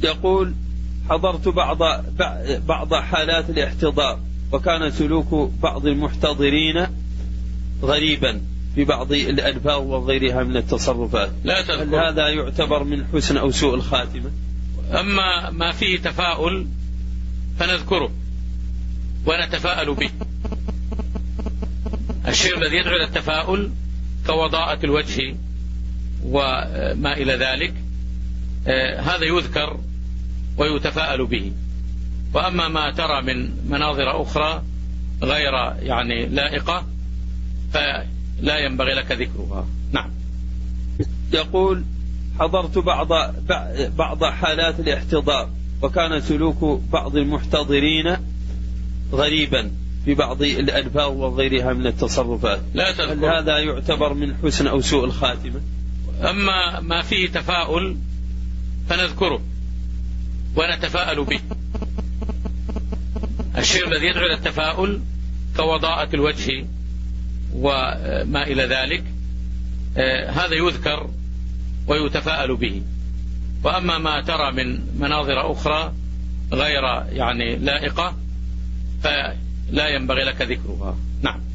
يقول: حضرت بعض حالات الاحتضار، وكان سلوك بعض المحتضرين غريبا في بعض الألفاظ وغيرها من التصرفات. هل هذا يعتبر من حسن أو سوء الخاتمة؟ أما ما فيه تفاؤل فنذكره ونتفاءل به. الشيء الذي يدعو إلى التفاؤل كوضاءة الوجه وما إلى ذلك هذا يذكر ويتفاءل به. وأما ما ترى من مناظر أخرى غير لائقة فلا ينبغي لك ذكرها. نعم. يقول: حضرت بعض حالات الاحتضار، وكان سلوك بعض المحتضرين غريبا في بعض الألفاظ وغيرها من التصرفات. هل هذا يعتبر من حسن أو سوء الخاتمة؟ أما ما فيه تفاؤل فنذكره ونتفاءل به. الشيء الذي يدعو إلى التفاؤل كوضاءة الوجه وما إلى ذلك هذا يذكر ويتفاءل به. وأما ما ترى من مناظر أخرى غير لائقة فلا ينبغي لك ذكرها. نعم.